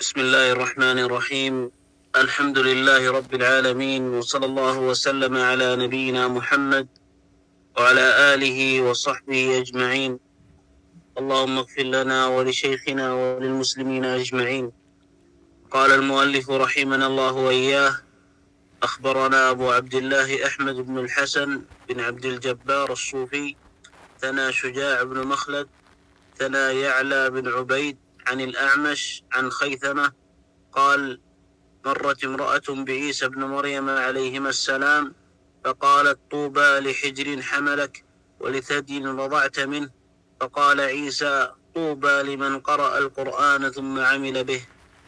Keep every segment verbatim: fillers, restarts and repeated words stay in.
بسم الله الرحمن الرحيم. الحمد لله رب العالمين، وصلى الله وسلم على نبينا محمد وعلى آله وصحبه أجمعين. اللهم اغفر لنا ولشيخنا وللمسلمين أجمعين. قال المؤلف رحمنا الله وإياه: أخبرنا أبو عبد الله أحمد بن الحسن بن عبد الجبار الصوفي ثنا شجاع بن مخلد ثنا يعلى بن عبيد عن الأعمش عن خيثمة قال: مرت امرأة بعيسى بن مريم عليهما السلام فقالت: طوبى لحجر حملك ولثدي رضعت منه. فقال عيسى: طوبى لمن قرأ القرآن ثم عمل به.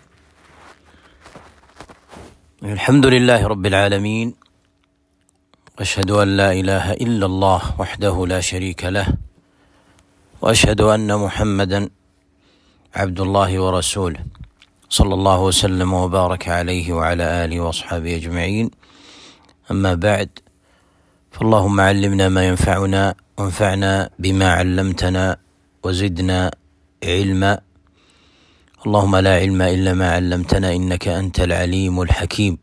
الحمد لله رب العالمين، أشهد أن لا إله إلا الله وحده لا شريك له، وأشهد أن محمدا عبد الله ورسوله، صلى الله وسلم وبارك عليه وعلى آله وأصحابه أجمعين. أما بعد، فاللهم علمنا ما ينفعنا وانفعنا بما علمتنا وزدنا علما. اللهم لا علم إلا ما علمتنا إنك أنت العليم الحكيم.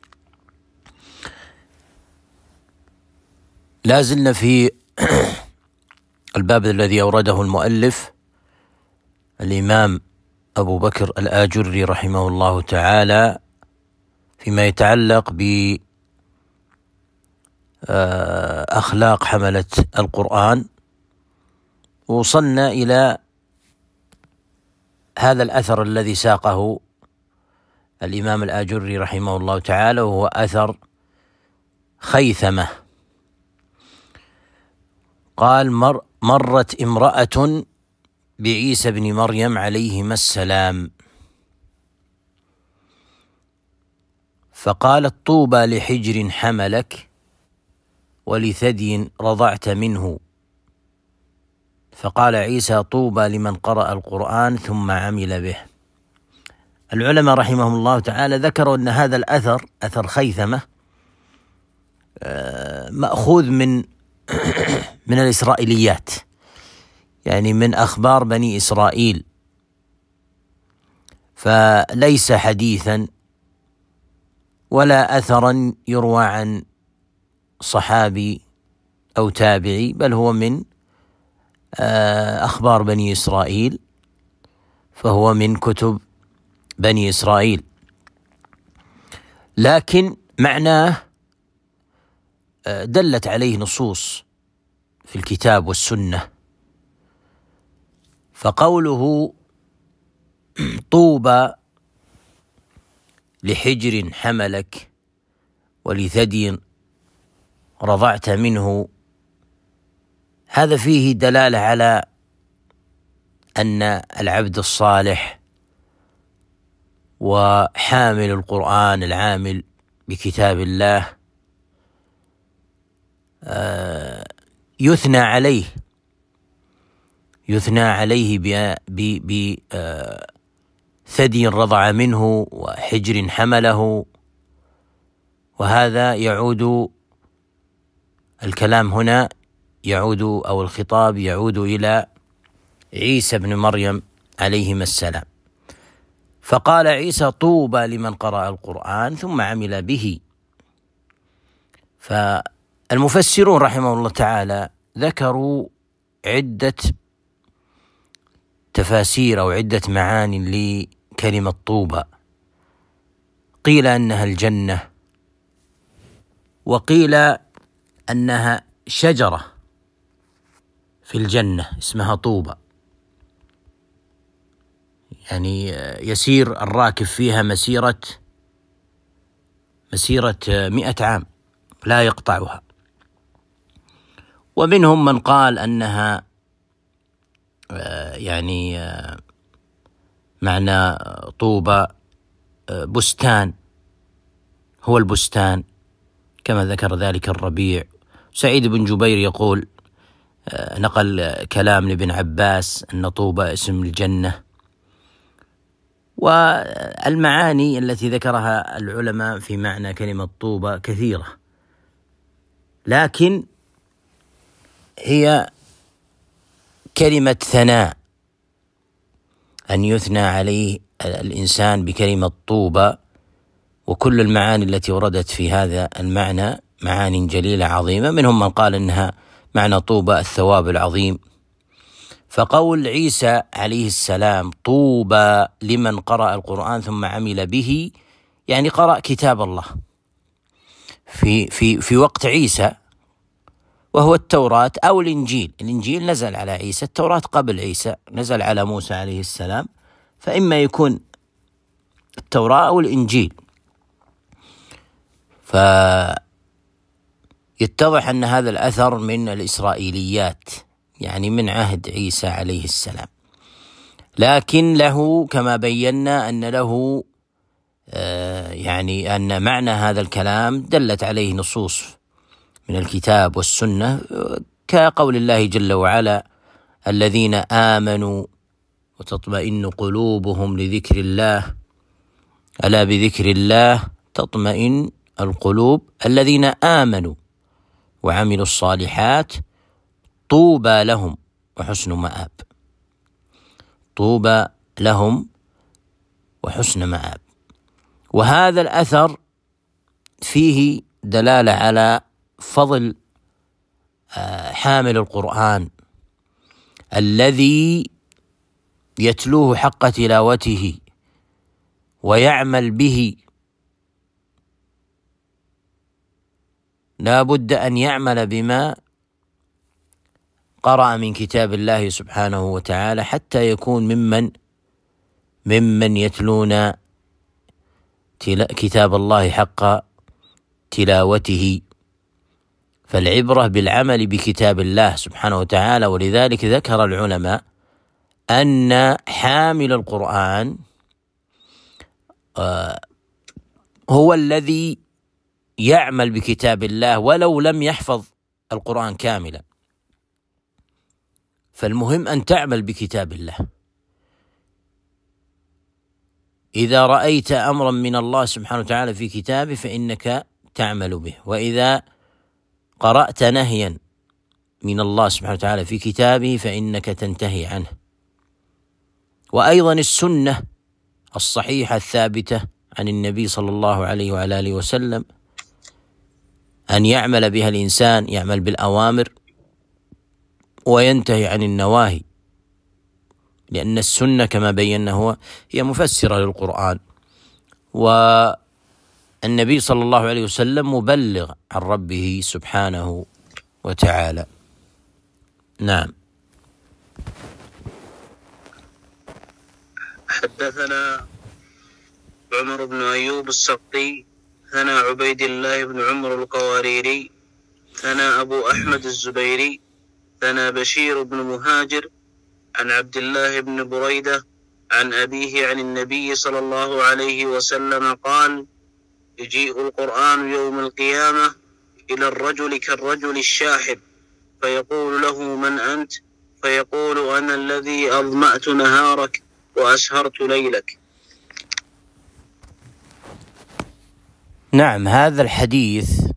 لا زلنا في الباب الذي أورده المؤلف الإمام أبو بكر الآجري رحمه الله تعالى فيما يتعلق بأخلاق حملة القرآن، ووصلنا إلى هذا الأثر الذي ساقه الإمام الآجري رحمه الله تعالى، وهو أثر خيثمة. قال: مر مرت امرأة بعيسى بن مريم عليهما السلام فقالت: طوبى لحجر حملك ولثدي رضعت منه. فقال عيسى: طوبى لمن قرأ القرآن ثم عمل به. العلماء رحمهم الله تعالى ذكروا أن هذا الأثر، أثر خيثمة، مأخوذ من من الإسرائيليات، يعني من أخبار بني إسرائيل، فليس حديثا ولا أثرا يروى عن صحابي أو تابعي، بل هو من أخبار بني إسرائيل، فهو من كتب بني إسرائيل، لكن معناه دلت عليه نصوص في الكتاب والسنة. فقوله طوبى لحجر حملك ولثدي رضعت منه، هذا فيه دلالة على أن العبد الصالح وحامل القرآن العامل بكتاب الله يثنى عليه يثنى عليه بثدي رضع منه وحجر حمله. وهذا يعود، الكلام هنا يعود أو الخطاب يعود إلى عيسى بن مريم عليهما السلام. فقال عيسى: طوبى لمن قرأ القرآن ثم عمل به. فالمفسرون رحمه الله تعالى ذكروا عدة تفاسير أو عدة معاني لكلمة طوبى. قيل أنها الجنة، وقيل أنها شجرة في الجنة اسمها طوبى، يعني يسير الراكب فيها مسيرة مسيرة مئة عام لا يقطعها. ومنهم من قال أنها يعني معنى طوبى بستان، هو البستان، كما ذكر ذلك الربيع. سعيد بن جبير يقول، نقل كلام لابن عباس، أن طوبى اسم الجنة. والمعاني التي ذكرها العلماء في معنى كلمة طوبى كثيرة، لكن هي كلمة ثناء، أن يثنى عليه الإنسان بكلمة طوبى، وكل المعاني التي وردت في هذا المعنى معاني جليلة عظيمة، منهم من قال إنها معنى طوبى الثواب العظيم. فقول عيسى عليه السلام طوبى لمن قرأ القرآن ثم عمل به، يعني قرأ كتاب الله في في في وقت عيسى، وهو التوراة أو الإنجيل. الإنجيل نزل على عيسى، التوراة قبل عيسى نزل على موسى عليه السلام، فإما يكون التوراة أو الإنجيل. فيتضح أن هذا الأثر من الإسرائيليات، يعني من عهد عيسى عليه السلام، لكن له كما بينا أن له آه يعني أن معنى هذا الكلام دلت عليه نصوص من الكتاب والسنة، كقول الله جل وعلا الذين آمنوا وتطمئن قلوبهم لذكر الله، ألا بذكر الله تطمئن القلوب، الذين آمنوا وعملوا الصالحات طوبى لهم وحسن مآب، طوبى لهم وحسن مآب. وهذا الأثر فيه دلالة على فضل حامل القرآن الذي يتلوه حق تلاوته ويعمل به. لا بد أن يعمل بما قرأ من كتاب الله سبحانه وتعالى حتى يكون ممن ممن يتلون كتاب الله حق تلاوته. فالعبرة بالعمل بكتاب الله سبحانه وتعالى، ولذلك ذكر العلماء أن حامل القرآن هو الذي يعمل بكتاب الله ولو لم يحفظ القرآن كاملا. فالمهم أن تعمل بكتاب الله. إذا رأيت أمرا من الله سبحانه وتعالى في كتابه فإنك تعمل به، وإذا قرأت نهيا من الله سبحانه وتعالى في كتابه فإنك تنتهي عنه. وأيضا السنة الصحيحة الثابتة عن النبي صلى الله عليه وعلى آله وسلم أن يعمل بها الإنسان، يعمل بالأوامر وينتهي عن النواهي، لأن السنة كما بينا هو هي مفسرة للقرآن، والنبي صلى الله عليه وسلم مبلغ عن ربه سبحانه وتعالى. نعم. حدثنا عمر بن أيوب السقطي ثنى عبيد الله بن عمر القواريري ثنى أبو أحمد الزبيري ثنى بشير بن مهاجر عن عبد الله بن بريدة عن أبيه عن النبي صلى الله عليه وسلم قال: يجيء القرآن يوم القيامة إلى الرجل كالرجل الشاحب، فيقول له: من أنت؟ فيقول: أنا الذي أظمأت نهارك وأسهرت ليلك. نعم، هذا الحديث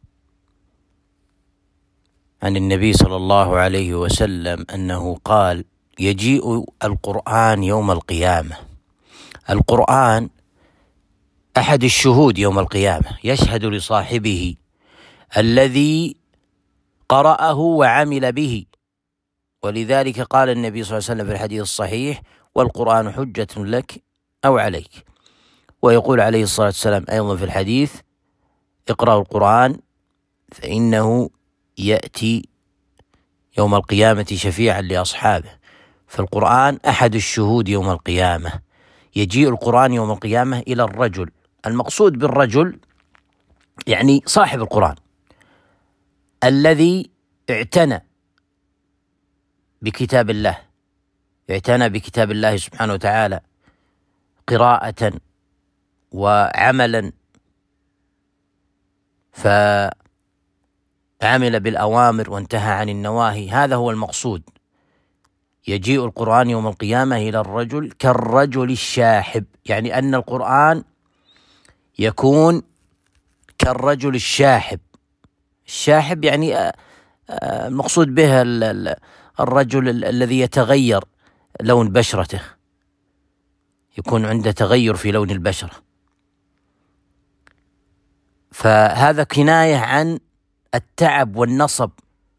عن النبي صلى الله عليه وسلم أنه قال: يجيء القرآن يوم القيامة. القرآن أحد الشهود يوم القيامة، يشهد لصاحبه الذي قرأه وعمل به، ولذلك قال النبي صلى الله عليه وسلم في الحديث الصحيح: والقرآن حجة لك أو عليك. ويقول عليه الصلاة والسلام أيضا في الحديث: اقرأوا القرآن فإنه يأتي يوم القيامة شفيعا لأصحابه. فالقرآن أحد الشهود يوم القيامة. يجيء القرآن يوم القيامة إلى الرجل، المقصود بالرجل يعني صاحب القرآن الذي اعتنى بكتاب الله، اعتنى بكتاب الله سبحانه وتعالى قراءة وعملا، فعمل بالأوامر وانتهى عن النواهي. هذا هو المقصود. يجيء القرآن يوم القيامة إلى الرجل كالرجل الشاحب، يعني أن القرآن يكون كالرجل الشاحب. الشاحب يعني المقصود به الرجل الذي يتغير لون بشرته، يكون عنده تغير في لون البشرة. فهذا كناية عن التعب والنصب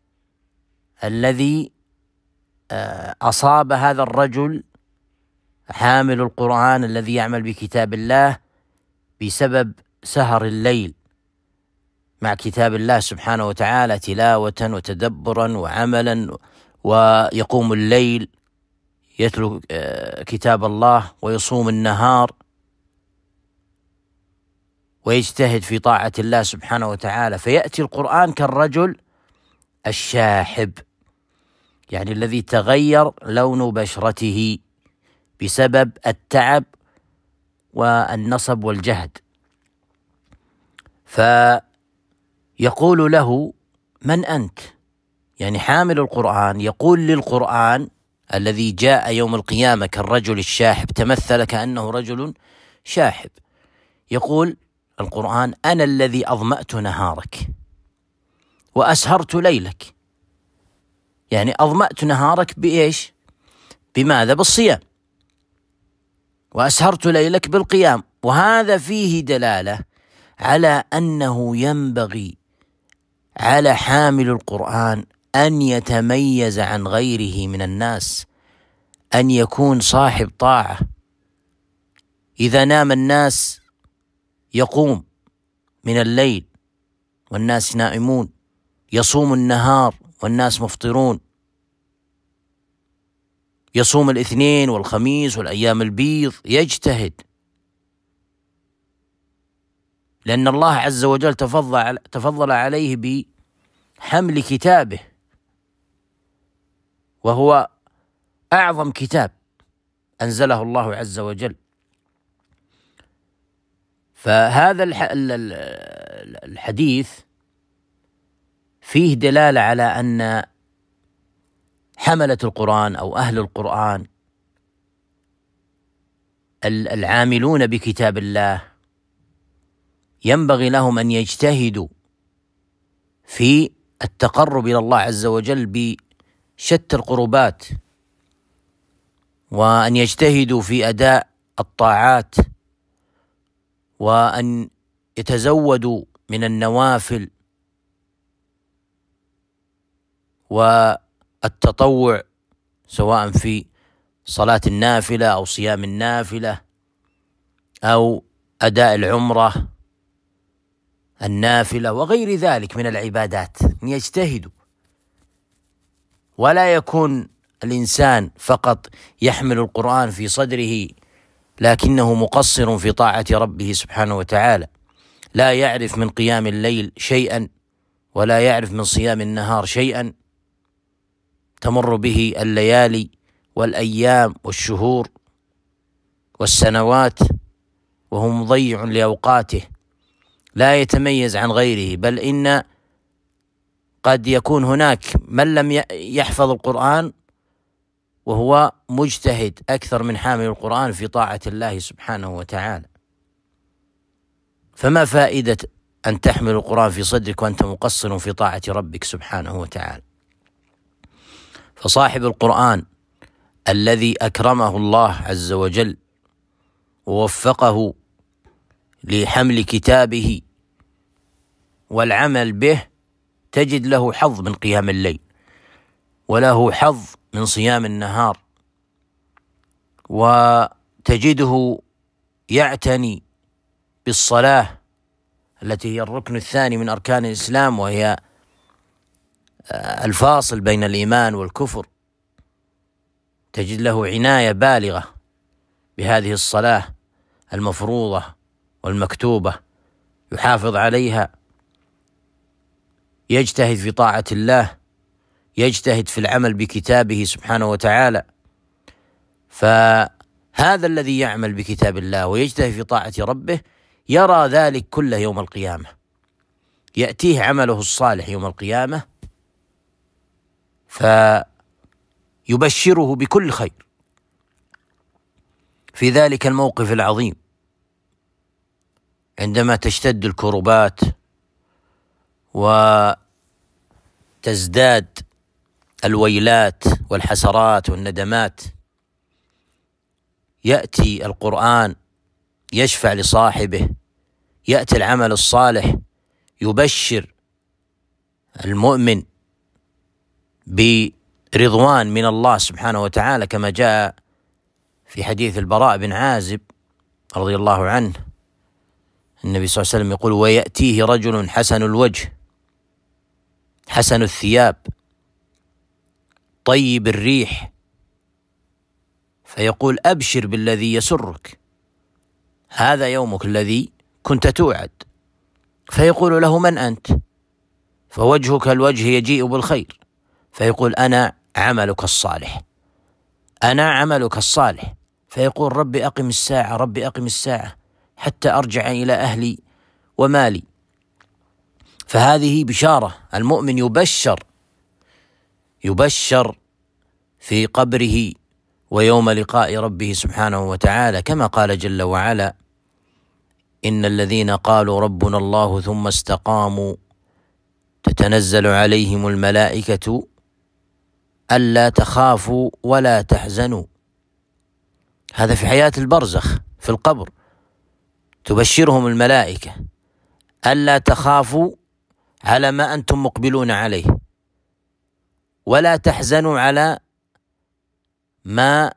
الذي أصاب هذا الرجل حامل القرآن الذي يعمل بكتاب الله بسبب سهر الليل مع كتاب الله سبحانه وتعالى تلاوة وتدبرا وعملا، ويقوم الليل يتلو كتاب الله ويصوم النهار ويجتهد في طاعة الله سبحانه وتعالى، فيأتي القرآن كالرجل الشاحب، يعني الذي تغير لون بشرته بسبب التعب والنصب والجهد. فيقول له: من أنت؟ يعني حامل القرآن يقول للقرآن الذي جاء يوم القيامة كالرجل الشاحب، تمثل كأنه رجل شاحب، يقول القرآن: أنا الذي أظمأت نهارك وأسهرت ليلك. يعني أظمأت نهارك بإيش؟ بماذا؟ بالصيام. وأسهرت ليلك بالقيام. وهذا فيه دلالة على أنه ينبغي على حامل القرآن أن يتميز عن غيره من الناس، أن يكون صاحب طاعة. إذا نام الناس يقوم من الليل والناس نائمون، يصوم النهار والناس مفطرون، يصوم الاثنين والخميس والأيام البيض، يجتهد، لأن الله عز وجل تفضل تفضل عليه بحمل كتابه، وهو أعظم كتاب أنزله الله عز وجل. فهذا الحديث فيه دلالة على أن حملة القرآن أو أهل القرآن العاملون بكتاب الله ينبغي لهم أن يجتهدوا في التقرب إلى الله عز وجل بشتى القربات، وأن يجتهدوا في أداء الطاعات، وأن يتزودوا من النوافل والتطوع، سواء في صلاة النافلة أو صيام النافلة أو أداء العمرة النافلة وغير ذلك من العبادات، أن يجتهدوا، ولا يكون الإنسان فقط يحمل القرآن في صدره لكنه مقصر في طاعة ربه سبحانه وتعالى، لا يعرف من قيام الليل شيئا ولا يعرف من صيام النهار شيئا، تمر به الليالي والأيام والشهور والسنوات وهو مضيع لأوقاته، لا يتميز عن غيره، بل إن قد يكون هناك من لم يحفظ القرآن وهو مجتهد أكثر من حامل القرآن في طاعة الله سبحانه وتعالى. فما فائدة أن تحمل القرآن في صدرك وأنت مقصر في طاعة ربك سبحانه وتعالى؟ فصاحب القرآن الذي أكرمه الله عز وجل ووفقه لحمل كتابه والعمل به، تجد له حظ من قيام الليل، وله حظ من صيام النهار، وتجده يعتني بالصلاة التي هي الركن الثاني من أركان الإسلام، وهي الفاصل بين الإيمان والكفر. تجد له عناية بالغة بهذه الصلاة المفروضة والمكتوبة، يحافظ عليها، يجتهد في طاعة الله، يجتهد في العمل بكتابه سبحانه وتعالى. فهذا الذي يعمل بكتاب الله ويجتهد في طاعة ربه يرى ذلك كله يوم القيامة، يأتيه عمله الصالح يوم القيامة فيبشره بكل خير في ذلك الموقف العظيم، عندما تشتد الكربات وتزداد الويلات والحسرات والندمات، يأتي القرآن يشفع لصاحبه، يأتي العمل الصالح يبشر المؤمن برضوان من الله سبحانه وتعالى، كما جاء في حديث البراء بن عازب رضي الله عنه النبي صلى الله عليه وسلم يقول: ويأتيه رجل حسن الوجه حسن الثياب طيب الريح، فيقول: أبشر بالذي يسرك، هذا يومك الذي كنت توعد. فيقول له: من أنت؟ فوجهك الوجه يجيء بالخير، فيقول: أنا عملك الصالح، أنا عملك الصالح. فيقول: رب أقم الساعة، رب أقم الساعة حتى أرجع إلى أهلي ومالي. فهذه بشارة، المؤمن يبشر يبشر في قبره ويوم لقاء ربه سبحانه وتعالى، كما قال جل وعلا: إن الذين قالوا ربنا الله ثم استقاموا تتنزل عليهم الملائكة ألا تخافوا ولا تحزنوا. هذا في حياة البرزخ في القبر، تبشرهم الملائكة ألا تخافوا على ما أنتم مقبلون عليه، ولا تحزنوا على ما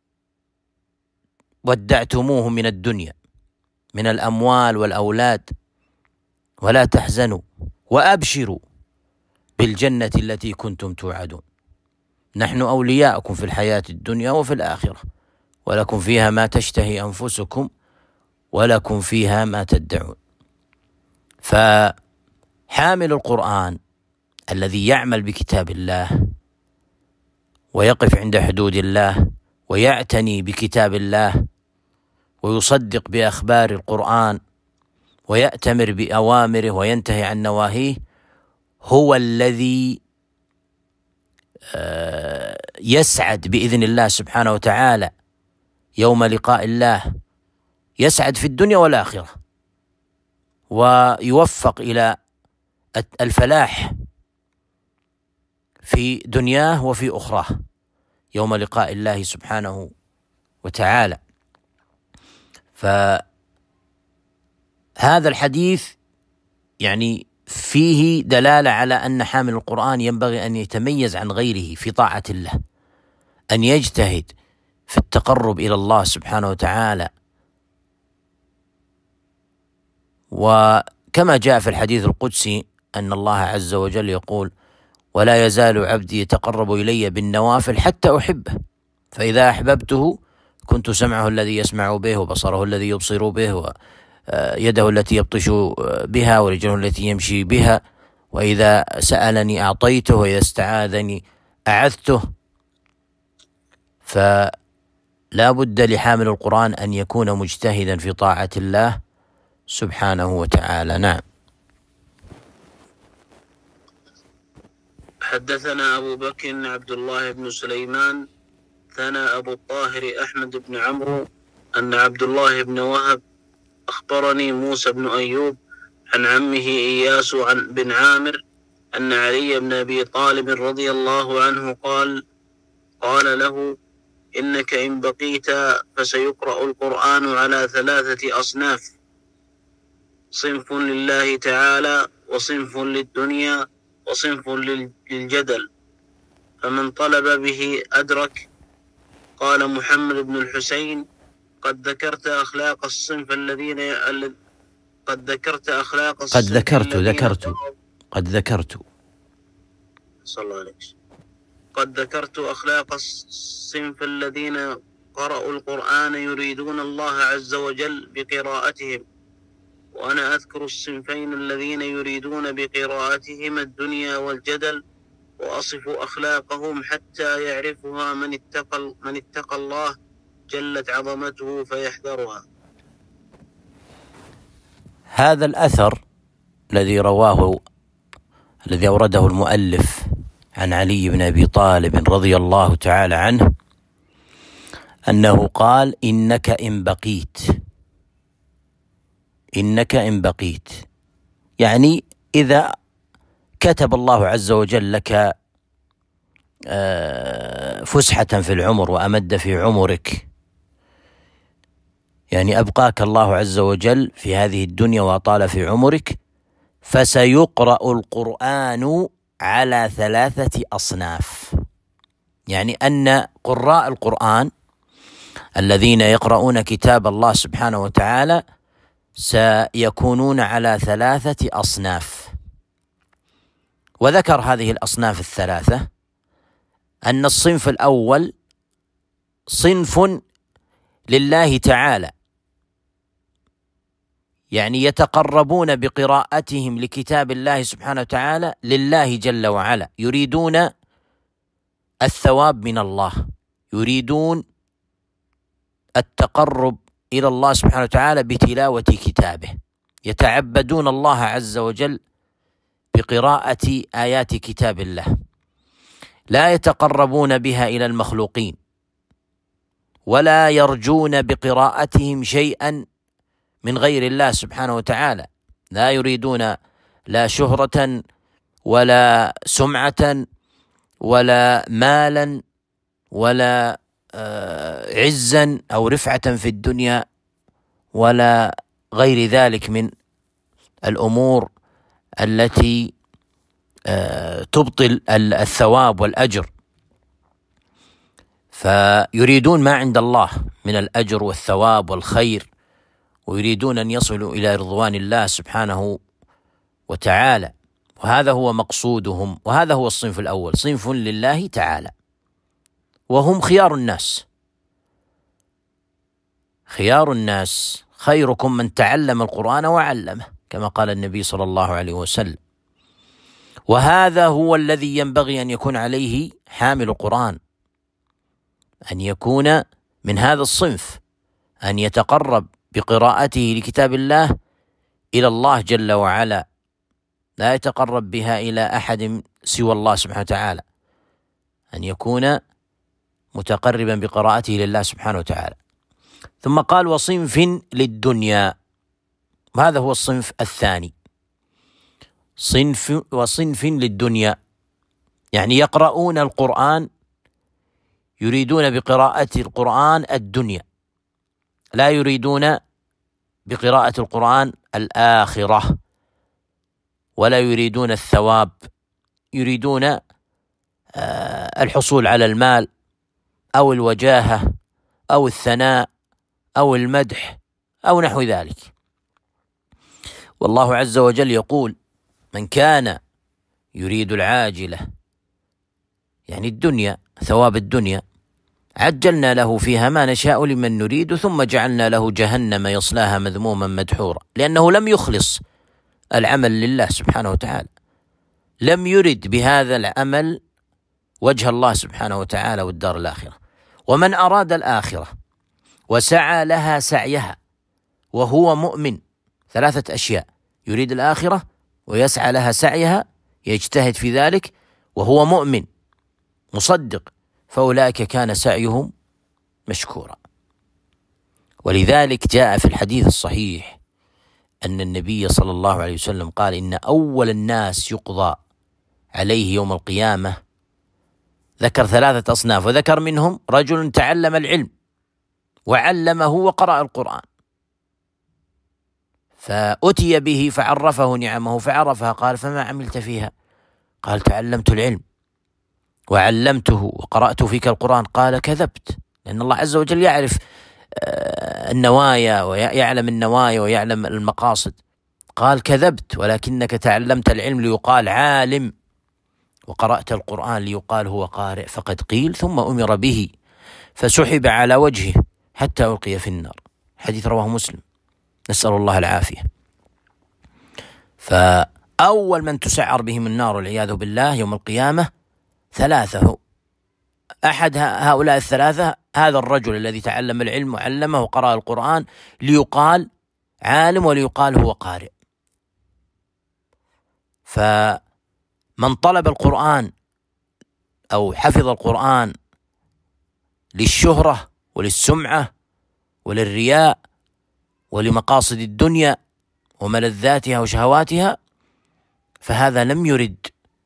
ودعتموه من الدنيا من الأموال والأولاد، ولا تحزنوا وأبشروا بالجنة التي كنتم توعدون، نحن أولياؤكم في الحياة الدنيا وفي الآخرة، ولكم فيها ما تشتهي أنفسكم ولكم فيها ما تدعون. فحامل القرآن الذي يعمل بكتاب الله ويقف عند حدود الله ويعتني بكتاب الله ويصدق بأخبار القرآن ويأتمر بأوامره وينتهي عن نواهيه، هو الذي يسعد بإذن الله سبحانه وتعالى يوم لقاء الله، يسعد في الدنيا والآخرة ويوفق إلى الفلاح في دنياه وفي أخراه يوم لقاء الله سبحانه وتعالى. فهذا الحديث يعني فيه دلالة على أن حامل القرآن ينبغي أن يتميز عن غيره في طاعة الله، أن يجتهد في التقرب إلى الله سبحانه وتعالى. وكما جاء في الحديث القدسي أن الله عز وجل يقول: ولا يزال عبدي يتقرب إلي بالنوافل حتى أحبه، فإذا أحببته كنت سمعه الذي يسمع به وبصره الذي يبصر به ويده التي يبطش بها ورجله التي يمشي بها، وإذا سألني أعطيته وإذا استعاذني أعذته. فلا بد لحامل القرآن أن يكون مجتهدا في طاعة الله سبحانه وتعالى. نعم. حدثنا أبو بكر عبد الله بن سليمان ثنى أبو الطاهر أحمد بن عمرو أن عبد الله بن وهب أخبرني موسى بن أيوب عن عمه إياس بن عامر أن علي بن أبي طالب رضي الله عنه قال قال له: إنك إن بقيت فسيقرأ القرآن على ثلاثة أصناف: صنف لله تعالى، وصنف للدنيا، وصنف للجدل، فمن طلب به أدرك. قال محمد بن الحسين: قد ذكرت أخلاق الصنف الذين قد ذكرت أخلاق الصنف قد ذكرت ذكرت قد ذكرت صلى الله عليه وسلم قد ذكرت أخلاق الصنف الذين قرأوا القرآن يريدون الله عز وجل بقراءتهم، وأنا أذكر الصنفين الذين يريدون بقراءتهم الدنيا والجدل، وأصف أخلاقهم حتى يعرفها من اتقى من اتقى الله جلت عظمته فيحذرها. هذا الأثر الذي رواه الذي أورده المؤلف عن علي بن أبي طالب رضي الله تعالى عنه أنه قال: إنك إن بقيت إنك إن بقيت يعني إذا كتب الله عز وجل لك فسحة في العمر وأمد في عمرك يعني أبقاك الله عز وجل في هذه الدنيا وأطال في عمرك، فسيقرأ القرآن على ثلاثة أصناف. يعني أن قراء القرآن الذين يقرؤون كتاب الله سبحانه وتعالى سيكونون على ثلاثة أصناف. وذكر هذه الأصناف الثلاثة أن الصنف الأول صنف لله تعالى، يعني يتقربون بقراءتهم لكتاب الله سبحانه وتعالى لله جل وعلا، يريدون الثواب من الله، يريدون التقرب إلى الله سبحانه وتعالى بتلاوة كتابه، يتعبدون الله عز وجل بقراءة آيات كتاب الله، لا يتقربون بها إلى المخلوقين، ولا يرجون بقراءتهم شيئا من غير الله سبحانه وتعالى، لا يريدون لا شهرة ولا سمعة ولا مالا ولا عزا أو رفعة في الدنيا ولا غير ذلك من الأمور التي تبطل الثواب والأجر، فيريدون ما عند الله من الأجر والثواب والخير، ويريدون أن يصلوا إلى رضوان الله سبحانه وتعالى، وهذا هو مقصودهم. وهذا هو الصنف الأول، صنف لله تعالى، وهم خيار الناس. خيار الناس خيركم من تعلم القرآن وعلمه، كما قال النبي صلى الله عليه وسلم. وهذا هو الذي ينبغي أن يكون عليه حامل القرآن، أن يكون من هذا الصنف، أن يتقرب بقراءته لكتاب الله إلى الله جل وعلا، لا يتقرب بها إلى أحد سوى الله سبحانه وتعالى، أن يكون متقربا بقراءته لله سبحانه وتعالى. ثم قال وصنف للدنيا، وهذا هو الصنف الثاني، صنف وصنف للدنيا، يعني يقرؤون القرآن، يريدون بقراءة القرآن الدنيا، لا يريدون بقراءة القرآن الآخرة، ولا يريدون الثواب، يريدون الحصول على المال أو الوجاهة أو الثناء أو المدح أو نحو ذلك. والله عز وجل يقول من كان يريد العاجلة، يعني الدنيا، ثواب الدنيا، عجلنا له فيها ما نشاء لمن نريد ثم جعلنا له جهنم يصلاها مذموما مدحورا، لأنه لم يخلص العمل لله سبحانه وتعالى، لم يرد بهذا العمل وجه الله سبحانه وتعالى والدار الآخرة. ومن أراد الآخرة وسعى لها سعيها وهو مؤمن، ثلاثة أشياء: يريد الآخرة ويسعى لها سعيها، يجتهد في ذلك وهو مؤمن مصدق، فأولئك كان سعيهم مشكورا. ولذلك جاء في الحديث الصحيح أن النبي صلى الله عليه وسلم قال إن أول الناس يقضى عليه يوم القيامة، ذكر ثلاثة أصناف، وذكر منهم رجل تعلم العلم وعلمه وقرأ القرآن، فأتي به فعرفه نعمه فعرفها، قال فما عملت فيها؟ قال تعلمت العلم وعلمته وقرأت فيك القرآن. قال كذبت، لأن الله عز وجل يعرف النوايا ويعلم النوايا ويعلم المقاصد. قال كذبت، ولكنك تعلمت العلم ليقال عالم، وقرأت القرآن ليقال هو قارئ، فقد قيل ثم أمر به فسحب على وجهه حتى ألقي في النار. حديث رواه مسلم، نسأل الله العافية. فأول من تسعر بهم النار والعياذ بالله يوم القيامة ثلاثة، أحد هؤلاء الثلاثة هذا الرجل الذي تعلم العلم وعلمه وقرأ القرآن ليقال عالم وليقال هو قارئ. فمن طلب القرآن أو حفظ القرآن للشهرة وللسمعة وللرياء ولمقاصد الدنيا وملذاتها وشهواتها، فهذا لم يرد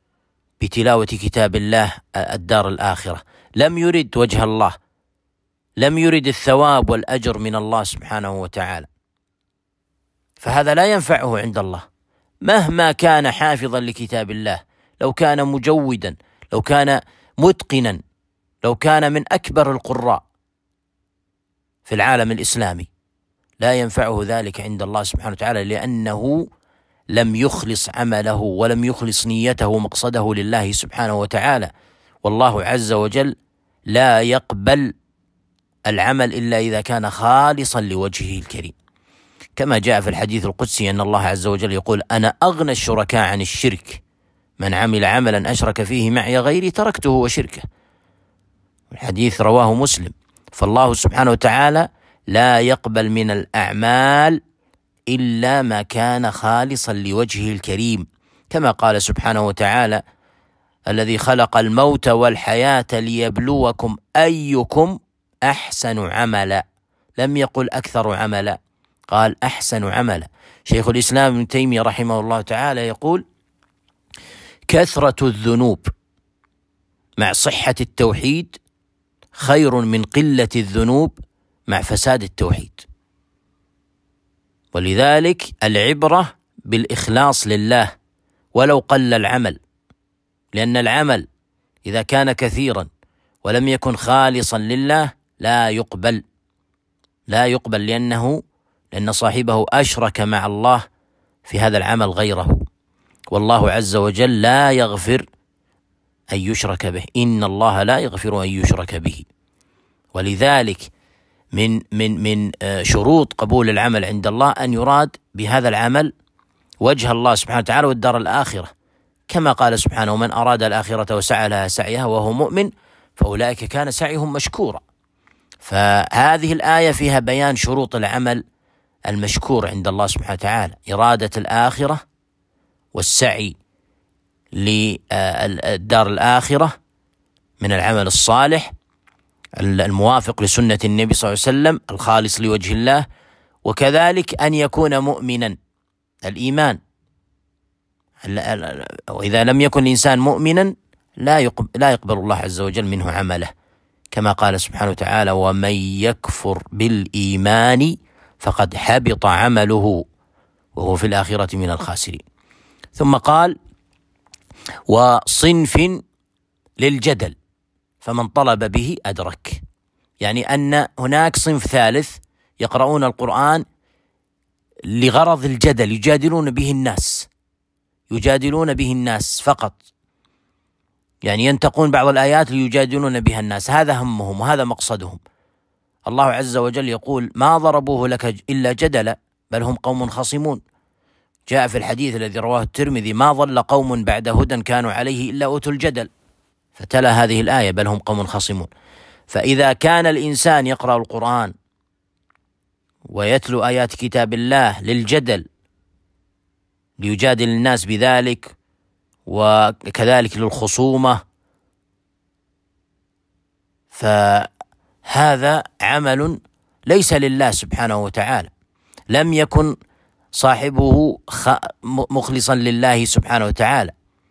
بتلاوة كتاب الله الدار الآخرة، لم يرد وجه الله، لم يرد الثواب والأجر من الله سبحانه وتعالى، فهذا لا ينفعه عند الله مهما كان حافظا لكتاب الله، لو كان مجودا، لو كان متقنا، لو كان من أكبر القراء في العالم الإسلامي، لا ينفعه ذلك عند الله سبحانه وتعالى، لأنه لم يخلص عمله ولم يخلص نيته ومقصده لله سبحانه وتعالى. والله عز وجل لا يقبل العمل إلا إذا كان خالصا لوجهه الكريم، كما جاء في الحديث القدسي أن الله عز وجل يقول: أنا أغنى الشركاء عن الشرك، من عمل عملا أشرك فيه معي غيري تركته وشركه. الحديث رواه مسلم. فالله سبحانه وتعالى لا يقبل من الأعمال إلا ما كان خالصا لوجهه الكريم، كما قال سبحانه وتعالى: الذي خلق الموت والحياة ليبلوكم أيكم أحسن عملا، لم يقل أكثر عملا، قال أحسن عملا. شيخ الإسلام ابن تيمية رحمه الله تعالى يقول: كثرة الذنوب مع صحة التوحيد خير من قلة الذنوب مع فساد التوحيد. ولذلك العبرة بالإخلاص لله ولو قل العمل، لأن العمل إذا كان كثيرا ولم يكن خالصا لله لا يقبل، لا يقبل لأنه لأن صاحبه أشرك مع الله في هذا العمل غيره، والله عز وجل لا يغفر أن يشرك به، إن الله لا يغفر أن يشرك به. ولذلك من من من شروط قبول العمل عند الله أن يراد بهذا العمل وجه الله سبحانه وتعالى والدار الآخرة، كما قال سبحانه: ومن أراد الآخرة وسعى لها سعيها وهو مؤمن فأولئك كان سعيهم مشكورا. فهذه الآية فيها بيان شروط العمل المشكور عند الله سبحانه وتعالى: إرادة الآخرة والسعي للدار الآخرة من العمل الصالح الموافق لسنة النبي صلى الله عليه وسلم الخالص لوجه الله، وكذلك أن يكون مؤمنا، الإيمان. وإذا لم يكن الإنسان مؤمنا لا يقبل الله عز وجل منه عمله، كما قال سبحانه وتعالى: ومن يكفر بالإيمان فقد حبط عمله وهو في الآخرة من الخاسرين. ثم قال: وصنف للجدل فمن طلب به أدرك، يعني أن هناك صنف ثالث يقرؤون القرآن لغرض الجدل، يجادلون به الناس، يجادلون به الناس فقط، يعني ينتقون بعض الآيات ليجادلون بها الناس، هذا همهم وهذا مقصدهم. الله عز وجل يقول: ما ضربوه لك إلا جدلا بل هم قوم خصمون. جاء في الحديث الذي رواه الترمذي: ما ضل قوم بعد هدى كانوا عليه إلا أوتوا الجدل، فتلا هذه الآية: بل هم قوم خصمون. فإذا كان الإنسان يقرأ القرآن ويتلو آيات كتاب الله للجدل ليجادل الناس بذلك، وكذلك للخصومة، فهذا عمل ليس لله سبحانه وتعالى، لم يكن صاحبه مخلصا لله سبحانه وتعالى.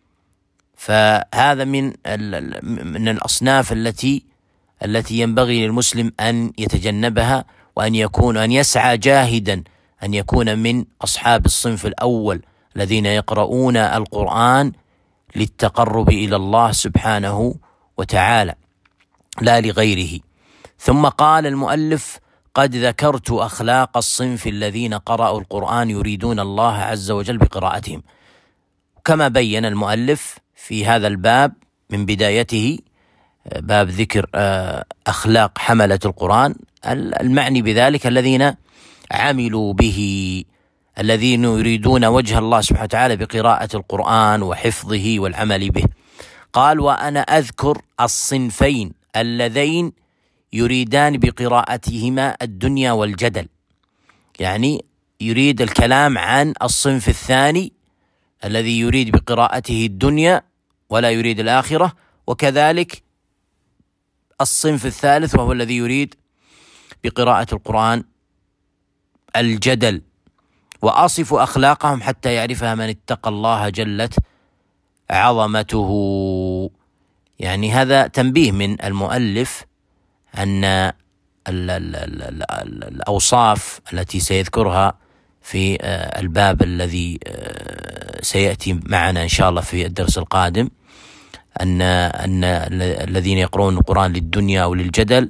فهذا من من الأصناف التي التي ينبغي للمسلم أن يتجنبها، وأن يكون أن يسعى جاهدا أن يكون من أصحاب الصنف الأول الذين يقرؤون القرآن للتقرب إلى الله سبحانه وتعالى لا لغيره. ثم قال المؤلف: قد ذكرت أخلاق الصنف الذين قرأوا القرآن يريدون الله عز وجل بقراءتهم. كما بين المؤلف في هذا الباب من بدايته، باب ذكر أخلاق حملة القرآن، المعني بذلك الذين عملوا به، الذين يريدون وجه الله سبحانه وتعالى بقراءة القرآن وحفظه والعمل به. قال: وأنا أذكر الصنفين اللذين يريدان بقراءتهما الدنيا والجدل، يعني يريد الكلام عن الصنف الثاني الذي يريد بقراءته الدنيا ولا يريد الآخرة، وكذلك الصنف الثالث وهو الذي يريد بقراءة القرآن الجدل. وأصف أخلاقهم حتى يعرفها من اتقى الله جلت عظمته. يعني هذا تنبيه من المؤلف أن الأوصاف التي سيذكرها في الباب الذي سيأتي معنا إن شاء الله في الدرس القادم، أن أن الذين يقرؤون القرآن للدنيا أو للجدل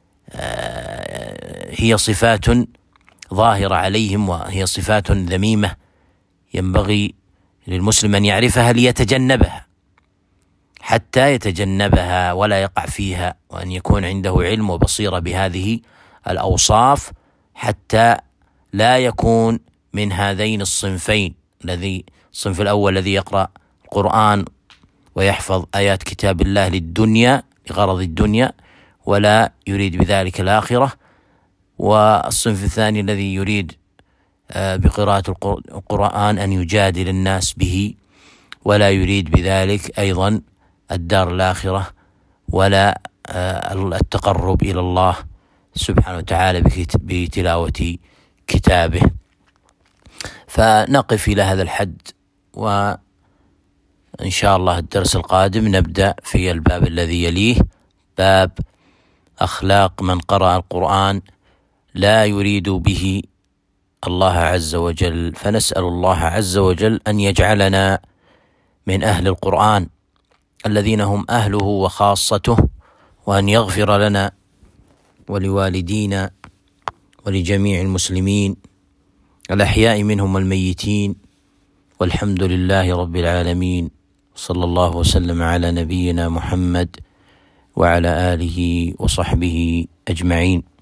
هي صفات ظاهرة عليهم، وهي صفات ذميمة ينبغي للمسلم أن يعرفها ليتجنبها، حتى يتجنبها ولا يقع فيها، وأن يكون عنده علم وبصيرة بهذه الأوصاف حتى لا يكون من هذين الصنفين، الذي الصنف الأول الذي يقرأ القرآن ويحفظ آيات كتاب الله للدنيا لغرض الدنيا ولا يريد بذلك الآخرة، والصنف الثاني الذي يريد بقراءة القرآن أن يجادل الناس به ولا يريد بذلك أيضا الدار الآخرة ولا التقرب إلى الله سبحانه وتعالى بتلاوة كتابه. فنقف إلى هذا الحد، وإن شاء الله الدرس القادم نبدأ في الباب الذي يليه، باب أخلاق من قرأ القرآن لا يريد به الله عز وجل. فنسأل الله عز وجل أن يجعلنا من أهل القرآن الذين هم أهله وخاصته، وأن يغفر لنا ولوالدينا ولجميع المسلمين الأحياء منهم والميتين، والحمد لله رب العالمين، صلى الله وسلم على نبينا محمد وعلى آله وصحبه أجمعين.